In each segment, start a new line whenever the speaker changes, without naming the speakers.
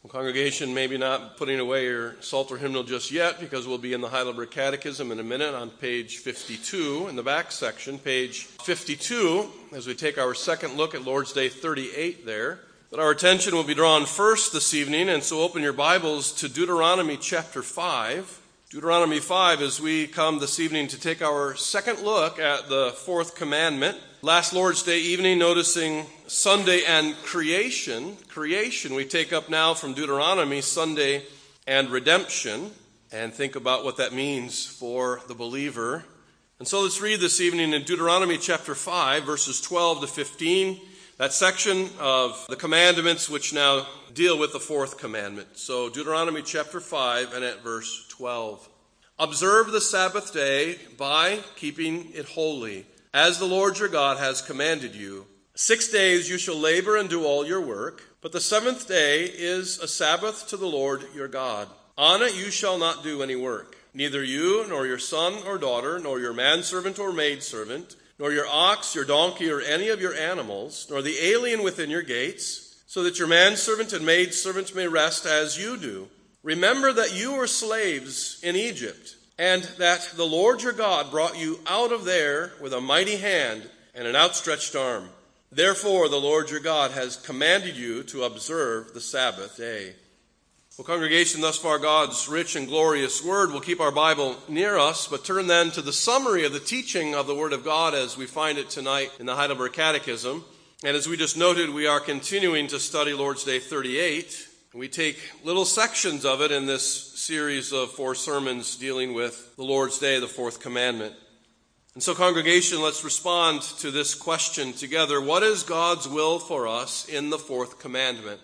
Congregation, maybe not putting away your Psalter hymnal just yet, because we'll be in the Heidelberg Catechism in a minute on page 52 in the back section, page 52, as we take our second look at Lord's Day 38 there. But our attention will be drawn first this evening, and so open your Bibles to Deuteronomy chapter 5. Deuteronomy 5, as we come this evening to take our second look at the fourth commandment. Last Lord's Day evening, noticing Sunday and creation. Creation we take up now from Deuteronomy, Sunday and redemption, and think about what that means for the believer. And so let's read this evening in Deuteronomy chapter 5, verses 12 to 15, that section of the commandments which now deal with the fourth commandment. So Deuteronomy chapter 5 and at verse 12. Observe the Sabbath day by keeping it holy, as the Lord your God has commanded you. 6 days you shall labor and do all your work, but the seventh day is a Sabbath to the Lord your God. On it you shall not do any work, neither you, nor your son or daughter, nor your manservant or maidservant, nor your ox, your donkey, or any of your animals, nor the alien within your gates, so that your manservant and maidservant may rest as you do. Remember that you were slaves in Egypt, and that the Lord your God brought you out of there with a mighty hand and an outstretched arm. Therefore the Lord your God has commanded you to observe the Sabbath day. Well, congregation, thus far God's rich and glorious word. We'll keep our Bible near us, but turn then to the summary of the teaching of the Word of God as we find it tonight in the Heidelberg Catechism. And as we just noted, we are continuing to study Lord's Day 38. We take little sections of it in this series of 4 sermons dealing with the Lord's Day, the fourth commandment. And so, congregation, let's respond to this question together. What is God's will for us in the fourth commandment?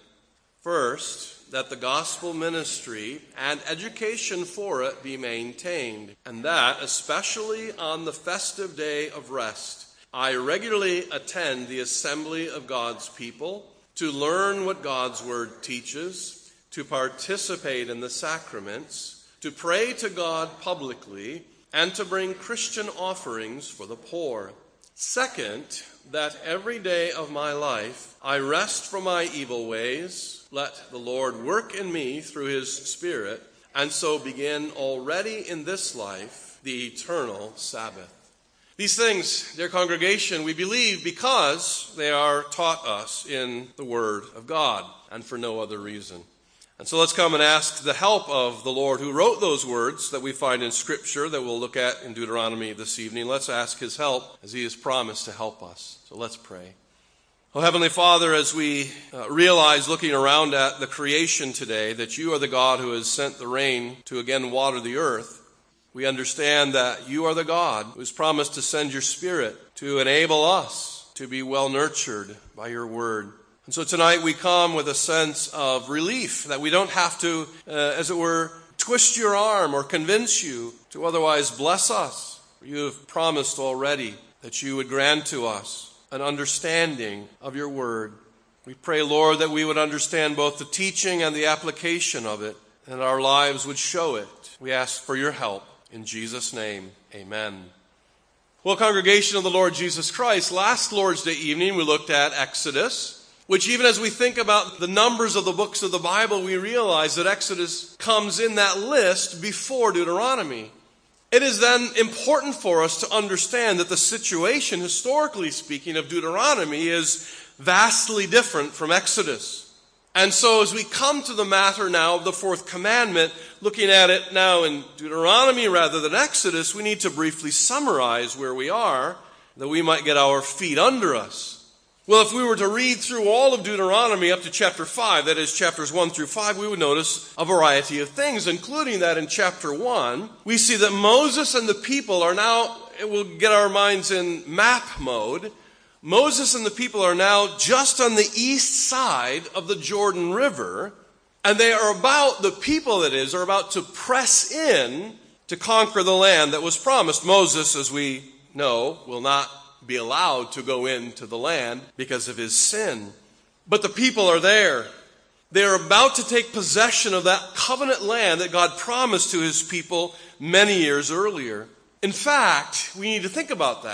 First, that the gospel ministry and education for it be maintained, and that especially on the festive day of rest. I regularly attend the assembly of God's people to learn what God's word teaches, to participate in the sacraments, to pray to God publicly, and to bring Christian offerings for the poor. Second, that every day of my life I rest from my evil ways, let the Lord work in me through his Spirit, and so begin already in this life the eternal Sabbath. These things, dear congregation, we believe because they are taught us in the Word of God, and for no other reason. And so let's come and ask the help of the Lord who wrote those words that we find in Scripture that we'll look at in Deuteronomy this evening. Let's ask his help as he has promised to help us. So let's pray. Oh, Heavenly Father, as we realize looking around at the creation today that you are the God who has sent the rain to again water the earth, we understand that you are the God who has promised to send your Spirit to enable us to be well nurtured by your word. And so tonight we come with a sense of relief that we don't have to, as it were, twist your arm or convince you to otherwise bless us. For you have promised already that you would grant to us an understanding of your word. We pray, Lord, that we would understand both the teaching and the application of it, and our lives would show it. We ask for your help. In Jesus' name, amen. Well, congregation of the Lord Jesus Christ, last Lord's Day evening we looked at Exodus, which even as we think about the numbers of the books of the Bible, we realize that Exodus comes in that list before Deuteronomy. It is then important for us to understand that the situation, historically speaking, of Deuteronomy is vastly different from Exodus. And so as we come to the matter now of the fourth commandment, looking at it now in Deuteronomy rather than Exodus, we need to briefly summarize where we are, that we might get our feet under us. Well, if we were to read through all of Deuteronomy up to chapter 5, that is chapters 1 through 5, we would notice a variety of things, including that in chapter 1, we see that Moses and the people are now, we'll get our minds in map mode, Moses and the people are now just on the east side of the Jordan River, and they are about, the people that is, are about to press in to conquer the land that was promised. Moses, as we know, will not be allowed to go into the land because of his sin. But the people are there. They are about to take possession of that covenant land that God promised to his people many years earlier. In fact, we need to think about that.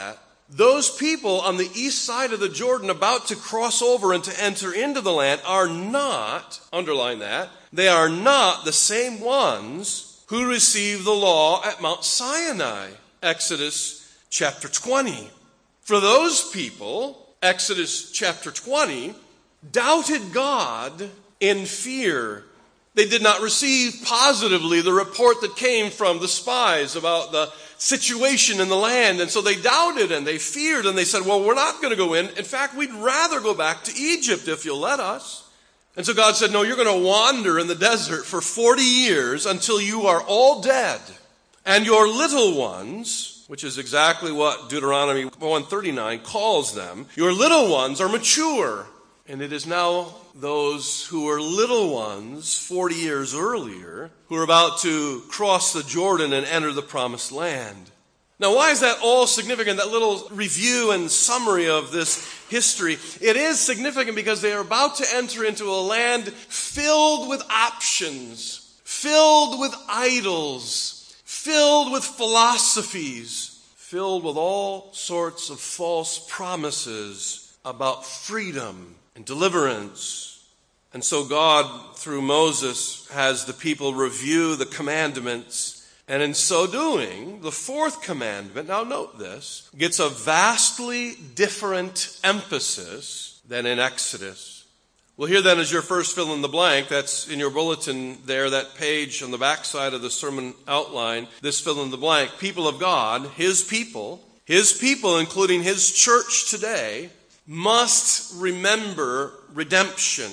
Those people on the east side of the Jordan about to cross over and to enter into the land are not, underline that, they are not the same ones who received the law at Mount Sinai, Exodus chapter 20. For those people, Exodus chapter 20, doubted God in fear. They did not receive positively the report that came from the spies about the situation in the land. And so they doubted and they feared and they said, well, we're not going to go in. In fact, we'd rather go back to Egypt if you'll let us. And so God said, no, you're going to wander in the desert for 40 years until you are all dead. And your little ones, which is exactly what Deuteronomy 139 calls them, your little ones are mature. And it is now those who were little ones 40 years earlier who are about to cross the Jordan and enter the promised land. Now, why is that all significant, that little review and summary of this history? It is significant because they are about to enter into a land filled with options, filled with idols, filled with philosophies, filled with all sorts of false promises about freedom and deliverance. And so God, through Moses, has the people review the commandments. And in so doing, the fourth commandment, now note this, gets a vastly different emphasis than in Exodus. Well, here then is your first fill in the blank. That's in your bulletin there, that page on the backside of the sermon outline, this fill in the blank. People of God, His people, including His church today, must remember redemption.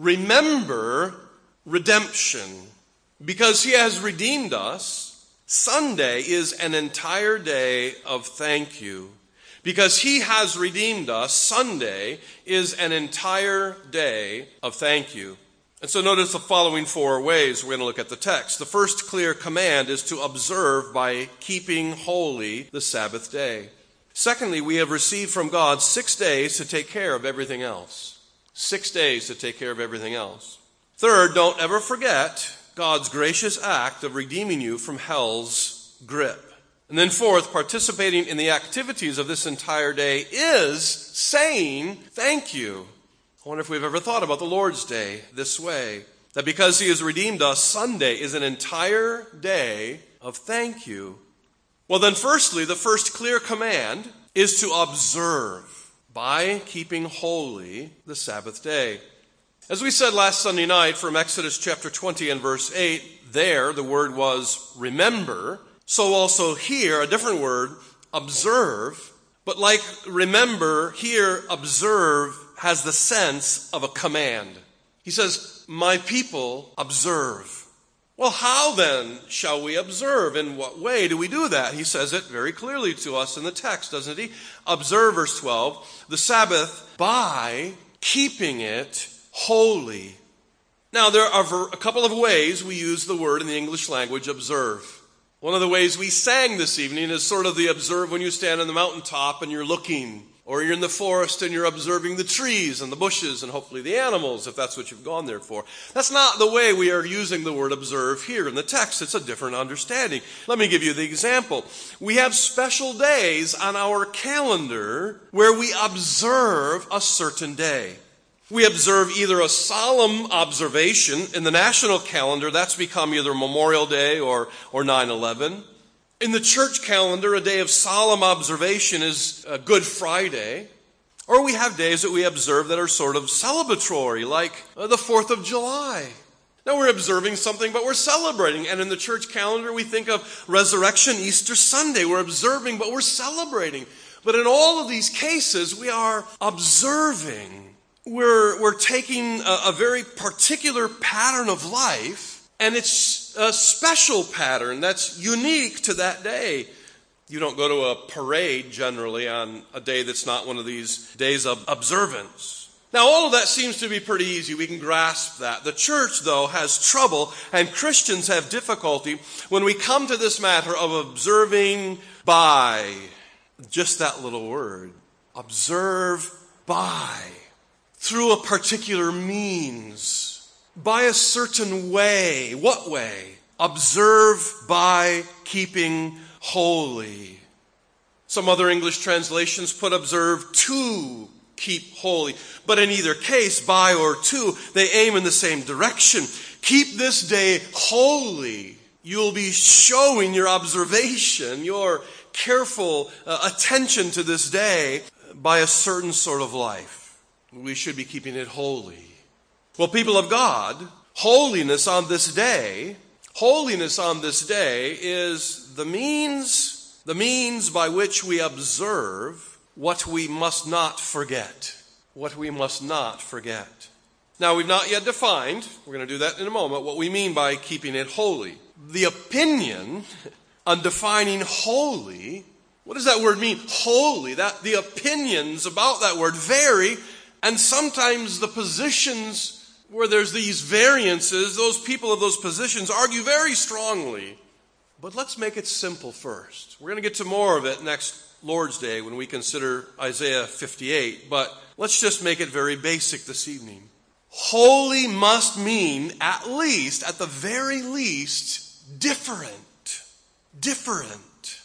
Remember redemption. Because He has redeemed us, Sunday is an entire day of thank you. Because He has redeemed us, Sunday is an entire day of thank you. And so notice the following four ways we're going to look at the text. The first clear command is to observe by keeping holy the Sabbath day. Secondly, we have received from God 6 days to take care of everything else. 6 days to take care of everything else. Third, don't ever forget God's gracious act of redeeming you from hell's grip. And then fourth, participating in the activities of this entire day is saying thank you. I wonder if we've ever thought about the Lord's Day this way. That because He has redeemed us, Sunday is an entire day of thank you. Well then, firstly, the first clear command is to observe by keeping holy the Sabbath day. As we said last Sunday night from Exodus chapter 20 and verse 8, there the word was remember. So also here, a different word, observe. But like remember, here observe has the sense of a command. He says, my people observe. Well, how then shall we observe? In what way do we do that? He says it very clearly to us in the text, doesn't he? Observe, verse 12, the Sabbath by keeping it holy. Now, there are a couple of ways we use the word in the English language, observe. One of the ways we sang this evening is sort of the observe when you stand on the mountaintop and you're looking, or you're in the forest and you're observing the trees and the bushes and hopefully the animals, if that's what you've gone there for. That's not the way we are using the word observe here in the text. It's a different understanding. Let me give you the example. We have special days on our calendar where we observe a certain day. We observe either a solemn observation in the national calendar, that's become either Memorial Day or 9/11. In the church calendar, a day of solemn observation is Good Friday. Or we have days that we observe that are sort of celebratory, like the 4th of July. Now we're observing something, but we're celebrating. And in the church calendar, we think of Resurrection, Easter Sunday. We're observing, but we're celebrating. But in all of these cases, we are observing. We're taking a very particular pattern of life, and it's a special pattern that's unique to that day. You don't go to a parade generally on a day that's not one of these days of observance. Now, all of that seems to be pretty easy. We can grasp that. The church, though, has trouble, and Christians have difficulty when we come to this matter of observing by, just that little word, observe by, through a particular means, by a certain way. What way? Observe by keeping holy. Some other English translations put observe to keep holy. But in either case, by or to, they aim in the same direction. Keep this day holy. You'll be showing your observation, your careful attention to this day by a certain sort of life. We should be keeping it holy. Well, people of God, holiness on this day is the means by which we observe what we must not forget. What we must not forget. Now, we've not yet defined, we're going to do that in a moment, what we mean by keeping it holy. The opinion on defining holy, what does that word mean? Holy. The opinions about that word vary, and sometimes the positions where there's these variances, those people of those positions argue very strongly. But let's make it simple first. We're going to get to more of it next Lord's Day when we consider Isaiah 58, but let's just make it very basic this evening. Holy must mean, at the very least, different. Different.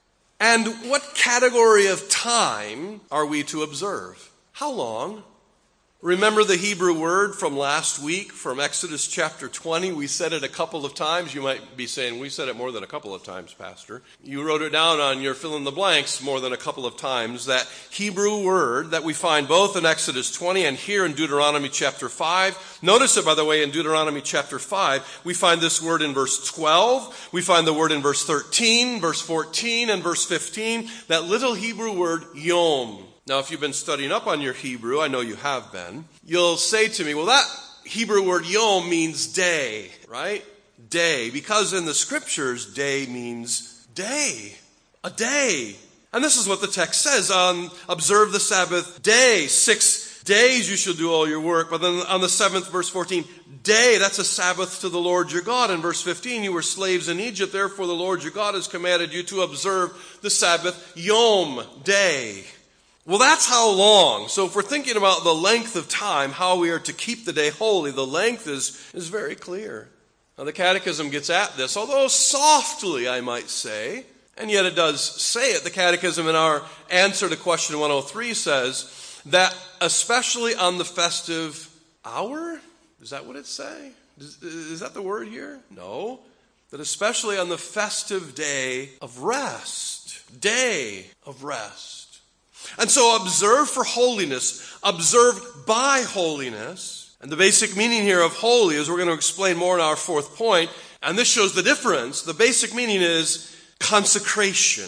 And what category of time are we to observe? How long? Remember the Hebrew word from last week, from Exodus chapter 20? We said it a couple of times. You might be saying, we said it more than a couple of times, Pastor. You wrote it down on your fill-in-the-blanks more than a couple of times. That Hebrew word that we find both in Exodus 20 and here in Deuteronomy chapter 5. Notice it, by the way, in Deuteronomy chapter 5, we find this word in verse 12. We find the word in verse 13, verse 14, and verse 15. That little Hebrew word, yom. Now, if you've been studying up on your Hebrew, I know you have been, you'll say to me, well, that Hebrew word yom means day, right? Day. Because in the scriptures, day means day. A day. And this is what the text says, observe the Sabbath day. 6 days you shall do all your work. But then on the 7th, verse 14, day, that's a Sabbath to the Lord your God. In verse 15, you were slaves in Egypt, therefore the Lord your God has commanded you to observe the Sabbath yom, day. Well, that's how long. So if we're thinking about the length of time, how we are to keep the day holy, the length is very clear. Now, the Catechism gets at this, although softly, I might say, and yet it does say it. The Catechism in our answer to question 103 says that especially on the festive hour, is that what it say? Is that the word here? No. That especially on the festive day of rest. Day of rest. And so observe for holiness, observe by holiness. And the basic meaning here of holy, as we're going to explain more in our fourth point, and this shows the difference, the basic meaning is consecration.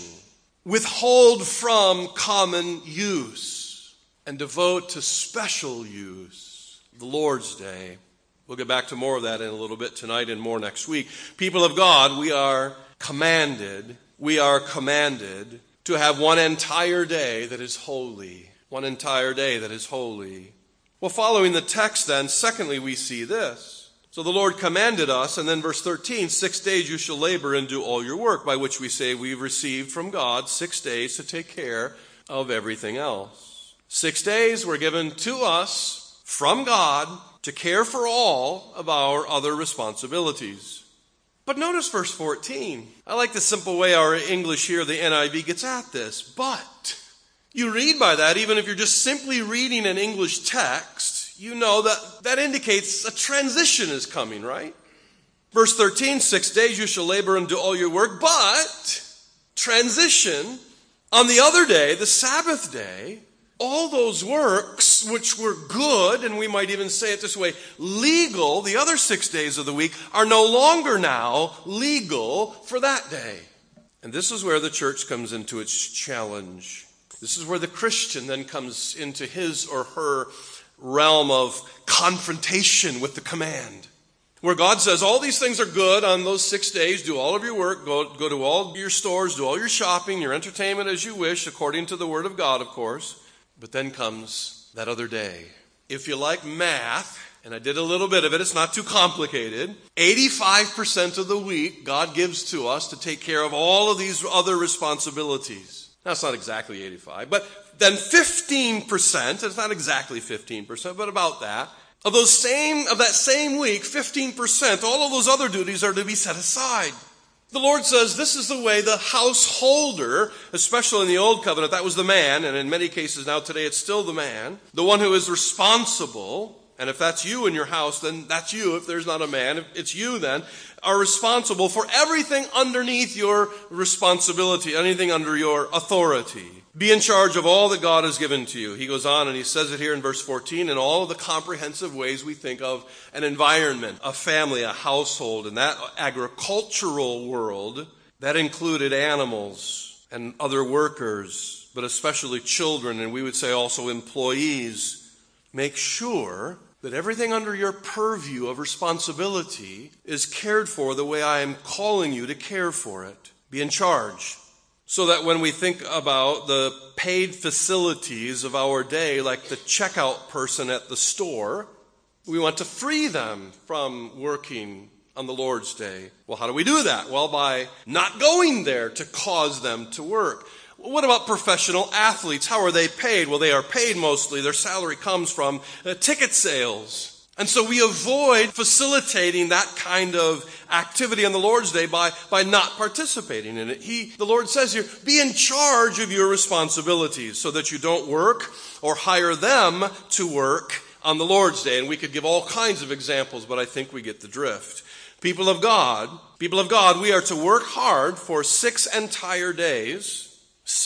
Withhold from common use and devote to special use. The Lord's Day. We'll get back to more of that in a little bit tonight and more next week. People of God, we are commanded to have one entire day that is holy. One entire day that is holy. Well, following the text then, secondly, we see this. So the Lord commanded us, and then verse 13, 6 days you shall labor and do all your work, by which we say we've received from God 6 days to take care of everything else. 6 days were given to us from God to care for all of our other responsibilities. But notice verse 14. I like the simple way our English here, the NIV, gets at this. But you read by that, even if you're just simply reading an English text, you know that indicates a transition is coming, right? Verse 13, 6 days you shall labor and do all your work, but transition, on the other day, the Sabbath day, all those works which were good, and we might even say it this way, legal, the other 6 days of the week, are no longer now legal for that day. And this is where the church comes into its challenge. This is where the Christian then comes into his or her realm of confrontation with the command. Where God says, all these things are good on those 6 days. Do all of your work. Go to all your stores. Do all your shopping, your entertainment as you wish, according to the Word of God, of course. But then comes that other day. If you like math, and I did a little bit of it, it's not too complicated. 85% of the week God gives to us to take care of all of these other responsibilities. Now, it's not exactly 85, but then 15%, it's not exactly 15%, but about that, of that same week, 15%, all of those other duties are to be set aside. The Lord says this is the way the householder, especially in the Old Covenant, that was the man, and in many cases now today it's still the man, the one who is responsible, and if that's you in your house, then that's you. If there's not a man, if it's you then, are responsible for everything underneath your responsibility, anything under your authority. Be in charge of all that God has given to you. He goes on and he says it here in verse 14, in all of the comprehensive ways we think of an environment, a family, a household. In that agricultural world, that included animals and other workers, but especially children, and we would say also employees. Make sure that everything under your purview of responsibility is cared for the way I am calling you to care for it. Be in charge. So that when we think about the paid facilities of our day, like the checkout person at the store, we want to free them from working on the Lord's day. Well, how do we do that? Well, by not going there to cause them to work. What about professional athletes? How are they paid? Well, they are paid mostly. Their salary comes from ticket sales. And so we avoid facilitating that kind of activity on the Lord's Day by not participating in it. The Lord says here, be in charge of your responsibilities so that you don't work or hire them to work on the Lord's Day. And we could give all kinds of examples, but I think we get the drift. People of God, we are to work hard for 6 entire days,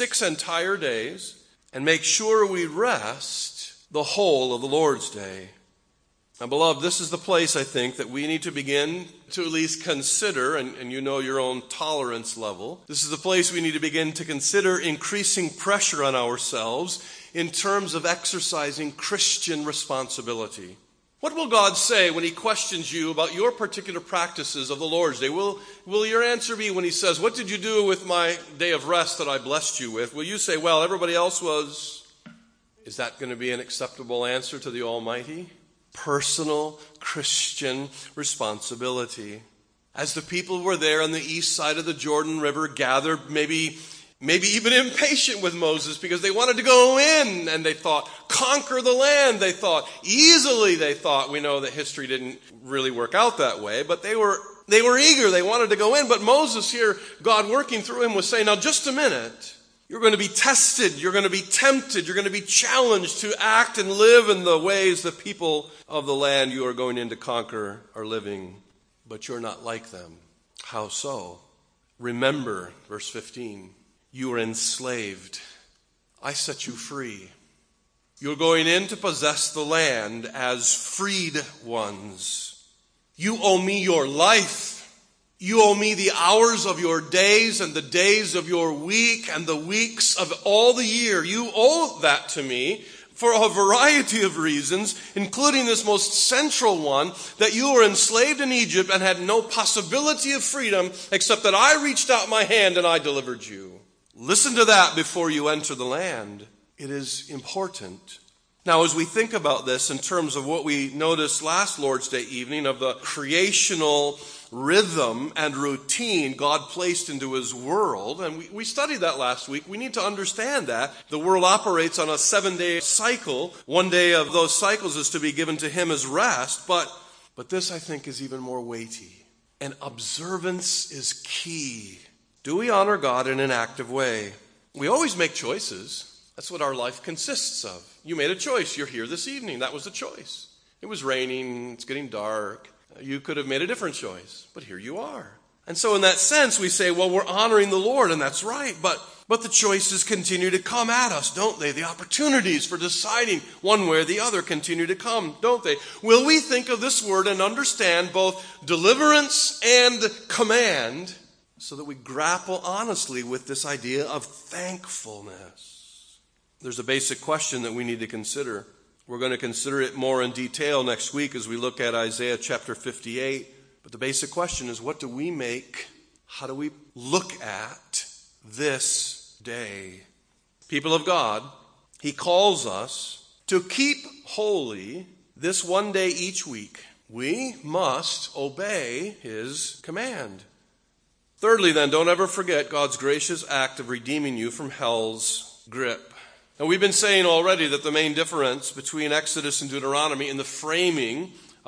and make sure we rest the whole of the Lord's Day. Now, beloved, this is the place, I think, that we need to begin to at least consider, and you know your own tolerance level. This is the place we need to begin to consider increasing pressure on ourselves in terms of exercising Christian responsibility. What will God say when He questions you about your particular practices of the Lord's Day? Will your answer be when He says, what did you do with my day of rest that I blessed you with? Will you say, well, everybody else was? Is that going to be an acceptable answer to the Almighty? Personal Christian responsibility. As the people were there on the east side of the Jordan River, gathered, maybe even impatient with Moses because they wanted to go in, and they thought, conquer the land, they thought, easily they thought. We know that history didn't really work out that way, but they were eager, they wanted to go in. But Moses here, God working through him, was saying, now just a minute. You're going to be tested, you're going to be tempted, you're going to be challenged to act and live in the ways the people of the land you are going in to conquer are living. But you're not like them. How so? Remember, verse 15, you were enslaved. I set you free. You're going in to possess the land as freed ones. You owe me your life. You owe me the hours of your days and the days of your week and the weeks of all the year. You owe that to me for a variety of reasons, including this most central one, that you were enslaved in Egypt and had no possibility of freedom except that I reached out my hand and I delivered you. Listen to that before you enter the land. It is important. Now, as we think about this in terms of what we noticed last Lord's Day evening of the creational rhythm and routine God placed into His world, and we studied that last week, we need to understand that the world operates on a 7-day cycle. One day of those cycles is to be given to Him as rest, but this, I think, is even more weighty. And observance is key. Do we honor God in an active way? We always make choices. That's what our life consists of. You made a choice. You're here this evening. That was the choice. It was raining. It's getting dark. You could have made a different choice, but here you are. And so in that sense, we say, well, we're honoring the Lord, and that's right. But the choices continue to come at us, don't they? The opportunities for deciding one way or the other continue to come, don't they? Will we think of this word and understand both deliverance and command so that we grapple honestly with this idea of thankfulness? There's a basic question that we need to consider. We're going to consider it more in detail next week as we look at Isaiah chapter 58. But the basic question is, what do we make? How do we look at this day? People of God, He calls us to keep holy this one day each week. We must obey His command. Thirdly, then, don't ever forget God's gracious act of redeeming you from hell's grip. And we've been saying already that the main difference between Exodus and Deuteronomy in the framing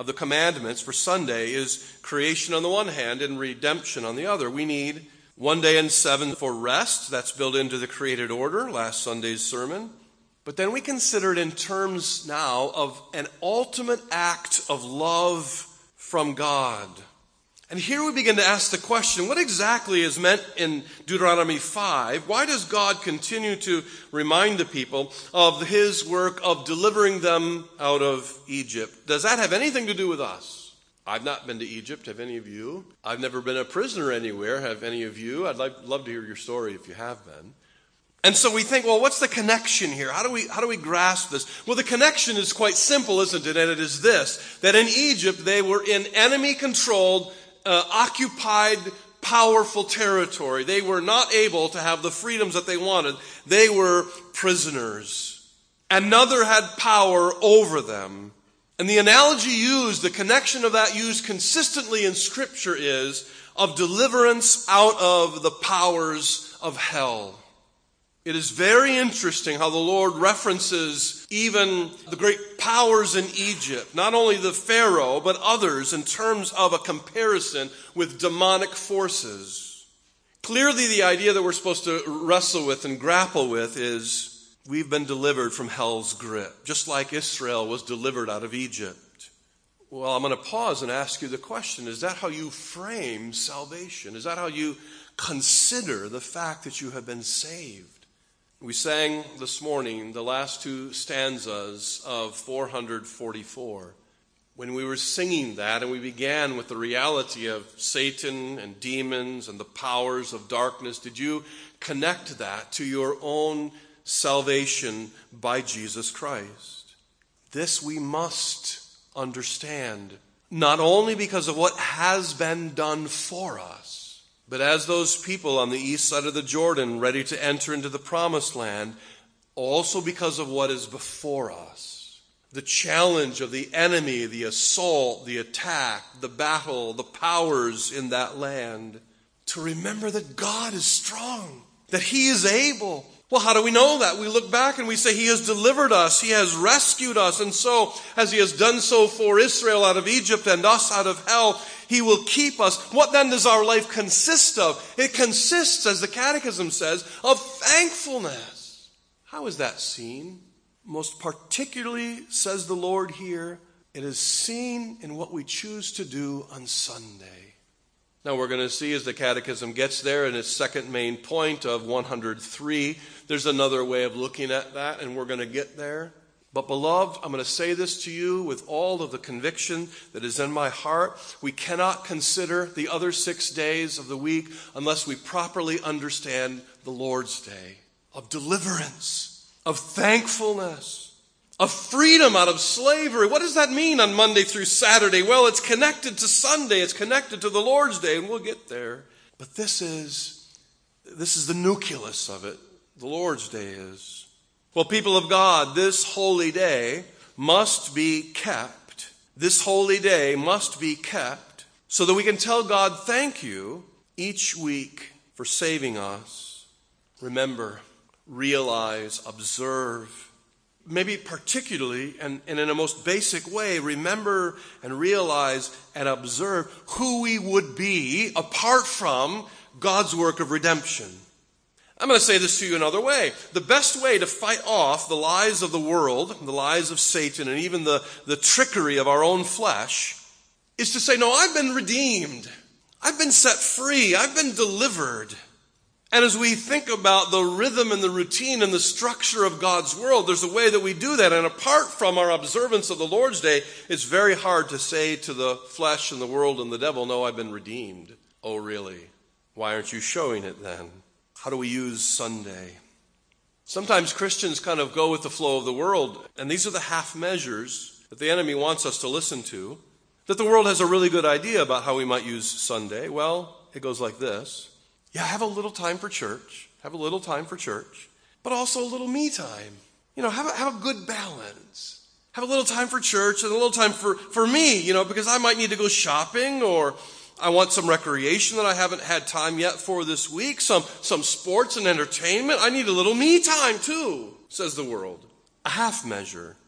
of the commandments for Sunday is creation on the one hand and redemption on the other. We need one day in 7 for rest. That's built into the created order, last Sunday's sermon. But then we consider it in terms now of an ultimate act of love from God. And here we begin to ask the question, what exactly is meant in Deuteronomy 5? Why does God continue to remind the people of his work of delivering them out of Egypt? Does that have anything to do with us? I've not been to Egypt. Have any of you? I've never been a prisoner anywhere. Have any of you? I'd love to hear your story if you have been. And so we think, well, what's the connection here? How do we grasp this? Well, the connection is quite simple, isn't it? And it is this, that in Egypt they were in enemy-controlled, occupied, powerful territory. They were not able to have the freedoms that they wanted. They were prisoners. Another had power over them. And the analogy used, the connection of that used consistently in Scripture is of deliverance out of the powers of hell. It is very interesting how the Lord references even the great powers in Egypt, not only the Pharaoh, but others in terms of a comparison with demonic forces. Clearly, the idea that we're supposed to wrestle with and grapple with is we've been delivered from hell's grip, just like Israel was delivered out of Egypt. Well, I'm going to pause and ask you the question, is that how you frame salvation? Is that how you consider the fact that you have been saved? We sang this morning the last two stanzas of 444. When we were singing that and we began with the reality of Satan and demons and the powers of darkness, did you connect that to your own salvation by Jesus Christ? This we must understand, not only because of what has been done for us, but as those people on the east side of the Jordan ready to enter into the promised land, also because of what is before us. The challenge of the enemy, the assault, the attack, the battle, the powers in that land. To remember that God is strong, that he is able. Well, how do we know that? We look back and we say he has delivered us, he has rescued us, and so, as he has done so for Israel out of Egypt and us out of hell, he will keep us. What then does our life consist of? It consists, as the Catechism says, of thankfulness. How is that seen? Most particularly, says the Lord here, it is seen in what we choose to do on Sunday. Now we're going to see as the Catechism gets there in its second main point of 103, there's another way of looking at that, and we're going to get there. But beloved, I'm going to say this to you with all of the conviction that is in my heart. We cannot consider the other 6 days of the week unless we properly understand the Lord's Day of deliverance, of thankfulness, of freedom out of slavery. What does that mean on Monday through Saturday? Well, it's connected to Sunday. It's connected to the Lord's Day, and we'll get there. But this is the nucleus of it. The Lord's Day is. Well, people of God, this holy day must be kept. This holy day must be kept so that we can tell God thank you each week for saving us. Remember, realize, observe, maybe particularly and in a most basic way, remember and realize and observe who we would be apart from God's work of redemption. I'm going to say this to you another way. The best way to fight off the lies of the world, the lies of Satan, and even the trickery of our own flesh is to say, no, I've been redeemed. I've been set free. I've been delivered. And as we think about the rhythm and the routine and the structure of God's world, there's a way that we do that. And apart from our observance of the Lord's Day, it's very hard to say to the flesh and the world and the devil, no, I've been redeemed. Oh, really? Why aren't you showing it then? How do we use Sunday? Sometimes Christians kind of go with the flow of the world, and these are the half measures that the enemy wants us to listen to, that the world has a really good idea about how we might use Sunday. Well, it goes like this. Yeah, have a little time for church. Have a little time for church. But also a little me time. You know, have a good balance. Have a little time for church and a little time for me, you know, because I might need to go shopping, or I want some recreation that I haven't had time yet for this week. Some sports and entertainment. I need a little me time too, says the world. A half measure.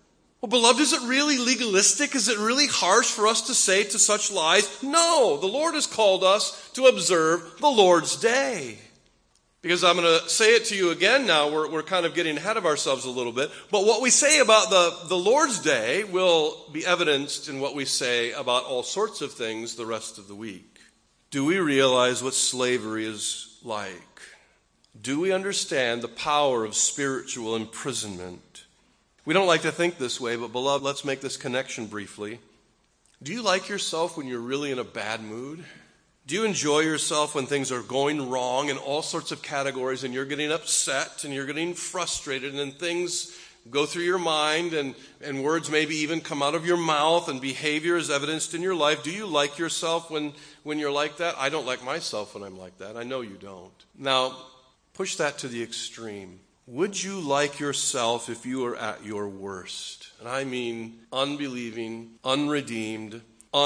Well, beloved, is it really legalistic? Is it really harsh for us to say to such lies? No, the Lord has called us to observe the Lord's day. Because I'm going to say it to you again now, we're kind of getting ahead of ourselves a little bit. But what we say about the Lord's day will be evidenced in what we say about all sorts of things the rest of the week. Do we realize what slavery is like? Do we understand the power of spiritual imprisonment? We don't like to think this way, but beloved, let's make this connection briefly. Do you like yourself when you're really in a bad mood? Do you enjoy yourself when things are going wrong in all sorts of categories and you're getting upset and you're getting frustrated and things go through your mind and words maybe even come out of your mouth and behavior is evidenced in your life? Do you like yourself when you're like that? I don't like myself when I'm like that. I know you don't. Now, push that to the extreme. Would you like yourself if you were at your worst? And I mean unbelieving, unredeemed,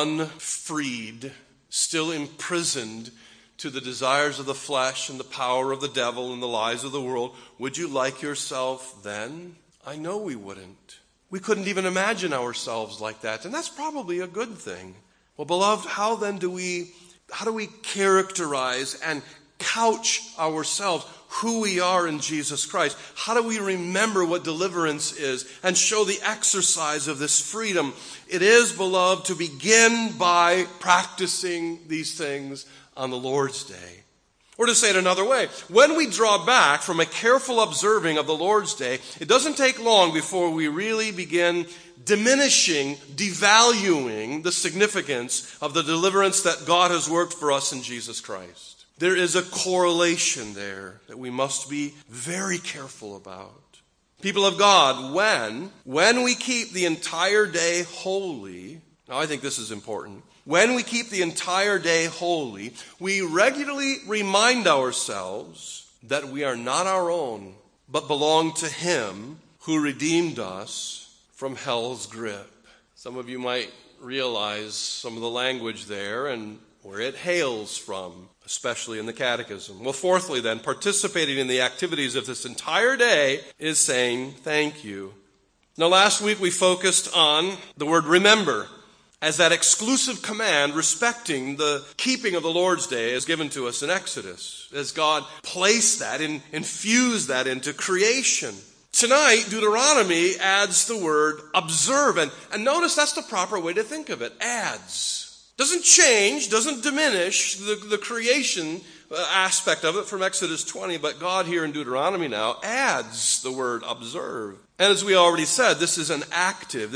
unfreed, still imprisoned to the desires of the flesh and the power of the devil and the lies of the world. Would you like yourself then? I know we wouldn't. We couldn't even imagine ourselves like that, and that's probably a good thing. Well, beloved, how do we characterize and couch ourselves who we are in Jesus Christ? How do we remember what deliverance is and show the exercise of this freedom? It is, beloved, to begin by practicing these things on the Lord's day. Or to say it another way, when we draw back from a careful observing of the Lord's day, it doesn't take long before we really begin diminishing, devaluing the significance of the deliverance that God has worked for us in Jesus Christ. There is a correlation there that we must be very careful about. People of God, when we keep the entire day holy, now I think this is important, when we keep the entire day holy, we regularly remind ourselves that we are not our own, but belong to Him who redeemed us from hell's grip. Some of you might realize some of the language there and where it hails from, especially in the Catechism. Well, fourthly then, participating in the activities of this entire day is saying thank you. Now, last week we focused on the word remember as that exclusive command respecting the keeping of the Lord's day as given to us in Exodus, as God placed that, infused that into creation. Tonight, Deuteronomy adds the word observe, and notice that's the proper way to think of it, adds. Doesn't change, doesn't diminish the creation aspect of it from Exodus 20, but God here in Deuteronomy now adds the word observe. And as we already said, this is an active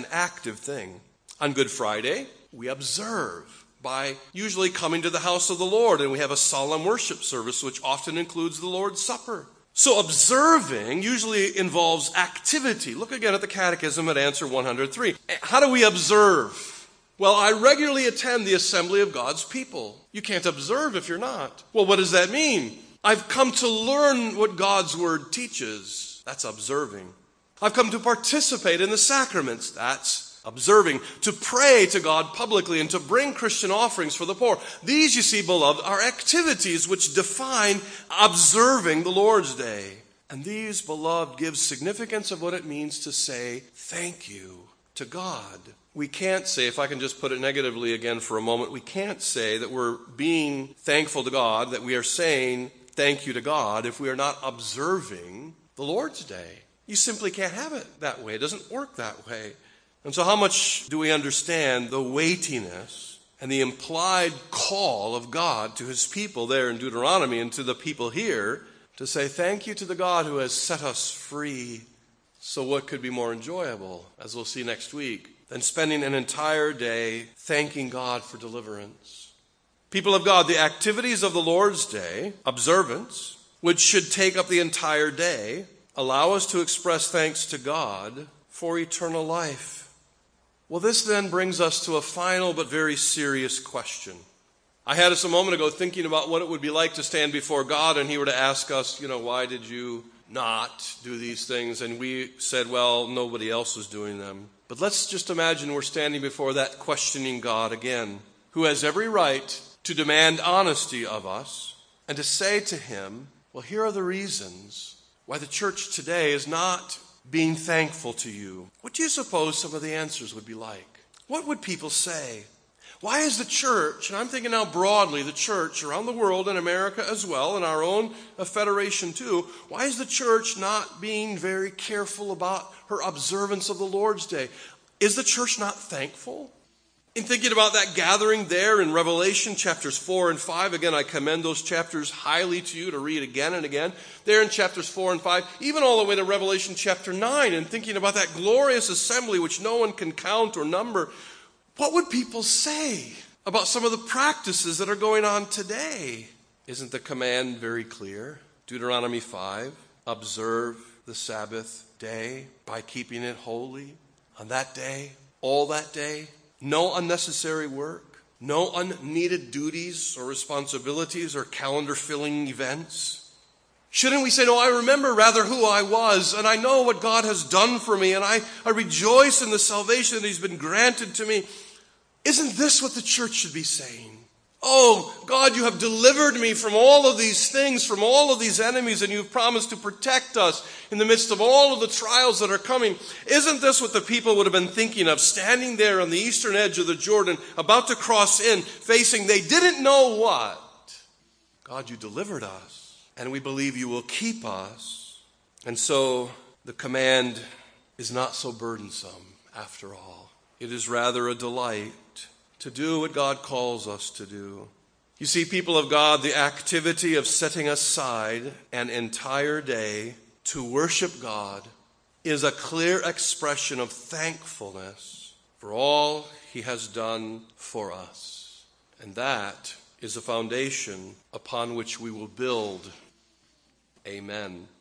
thing. On Good Friday, we observe by usually coming to the house of the Lord, and we have a solemn worship service, which often includes the Lord's Supper. So observing usually involves activity. Look again at the Catechism at answer 103. How do we observe? Well, I regularly attend the assembly of God's people. You can't observe if you're not. Well, what does that mean? I've come to learn what God's word teaches. That's observing. I've come to participate in the sacraments. That's observing. To pray to God publicly and to bring Christian offerings for the poor. These, you see, beloved, are activities which define observing the Lord's day. And these, beloved, give significance of what it means to say thank you to God. We can't say, if I can just put it negatively again for a moment, we can't say that we're being thankful to God, that we are saying thank you to God if we are not observing the Lord's day. You simply can't have it that way. It doesn't work that way. And so how much do we understand the weightiness and the implied call of God to His people there in Deuteronomy and to the people here to say thank you to the God who has set us free? So what could be more enjoyable, as we'll see next week, than spending an entire day thanking God for deliverance? People of God, the activities of the Lord's Day, observance, which should take up the entire day, allow us to express thanks to God for eternal life. Well, this then brings us to a final but very serious question. I had us a moment ago thinking about what it would be like to stand before God and He were to ask us, why did you not do these things? And we said, well, nobody else was doing them. But let's just imagine we're standing before that questioning God again, who has every right to demand honesty of us and to say to Him, well, here are the reasons why the church today is not being thankful to you, what do you suppose some of the answers would be like? What would people say? Why is the church, and I'm thinking now broadly, the church around the world, in America as well, in our own federation too, why is the church not being very careful about her observance of the Lord's Day? Is the church not thankful? In thinking about that gathering there in Revelation chapters 4 and 5, again, I commend those chapters highly to you to read again and again. There in chapters 4 and 5, even all the way to Revelation chapter 9, and thinking about that glorious assembly which no one can count or number, what would people say about some of the practices that are going on today? Isn't the command very clear? Deuteronomy 5, observe the Sabbath day by keeping it holy. On that day, all that day, no unnecessary work, no unneeded duties or responsibilities or calendar-filling events. Shouldn't we say, no, I remember rather who I was, and I know what God has done for me, and I rejoice in the salvation that He's been granted to me. Isn't this what the church should be saying? Oh, God, you have delivered me from all of these things, from all of these enemies, and you've promised to protect us in the midst of all of the trials that are coming. Isn't this what the people would have been thinking of, standing there on the eastern edge of the Jordan, about to cross in, facing they didn't know what? God, you delivered us, and we believe you will keep us. And so the command is not so burdensome after all. It is rather a delight to do what God calls us to do. You see, people of God, the activity of setting aside an entire day to worship God is a clear expression of thankfulness for all He has done for us. And that is a foundation upon which we will build. Amen.